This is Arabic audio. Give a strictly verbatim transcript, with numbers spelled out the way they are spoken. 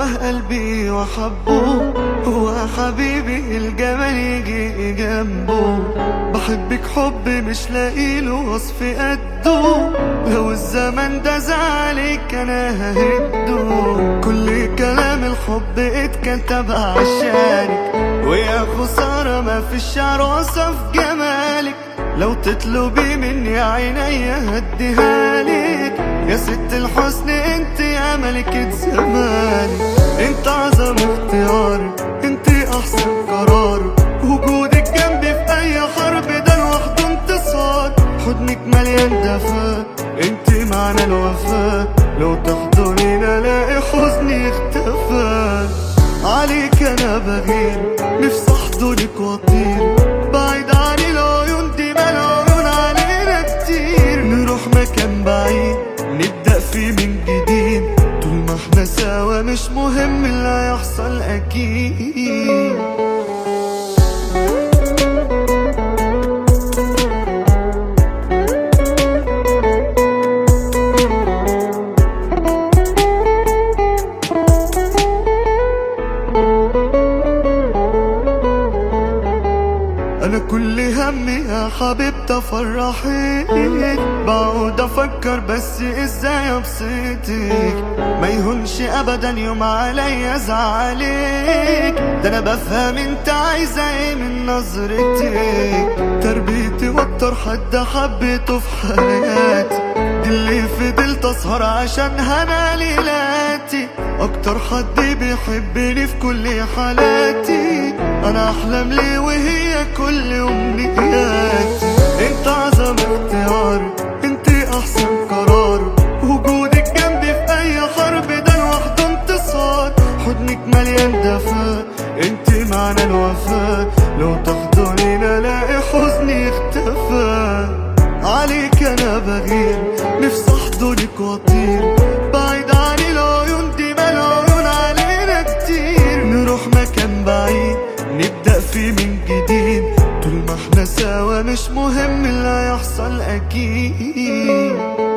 جوه قلبي وحبه، هو حبيبي الجمال يجي جنبه. بحبك حب مش لاقيله وصف قده، لو الزمن ده زعلك انا ههده. كل كلام الحب اتكتب عشانك، ويا خسارة ما فيش عروسة في جمالك. لو تطلبي مني عينيا هديهالك، يا ست الحسن انت يا ملكة زماني. انت اعظم اختيار، انت احسن قرار، وجودك جنبي في اي حرب ده لوحده انتصار. حضنك مليان دفا، انت معنى الوفاء، لو تحضنين الاقي حزني اختفى. عليك انا بغير، نفسي احضنك واطير بعيد عن العيون دي، ما العيون علينا كتير. نروح مكان بعيد نبدأ فيه من جديد، طول ما احنا سوا مش مهم اللي هيحصل اكيد. انا كل همي يا حبيبتي افرحك، بقعد افكر بس ازاي ابسطك. ما يهونش ابدا يوم عليا زعلك، ده انا بفهم انت عايزه ايه من نظرتك. تربيتي واكتر حد حبيته في حياتي، دي اللي فضلت اسهر عشانها انا ليلاتي. اكتر حد بيحبني في كل حالاتي، انا احلم ليه وهي كل امنياتي. انت اعظم اختيار، انت احسن قرار، وجودك جنبي في اي حرب ده لوحده انتصار. حضنك مليان دفا، انت معنى الوفاء، لو تحضنين الاقي حزني اختفى. عليك انا بغير، نفسي احضنك واطير بعيد عن العيون دي، ما العيون علينا كتير. نروح مكان بعيد نبدأ فيه من جديد، طول ما احنا سوا مش مهم اللي هيحصل اكيد.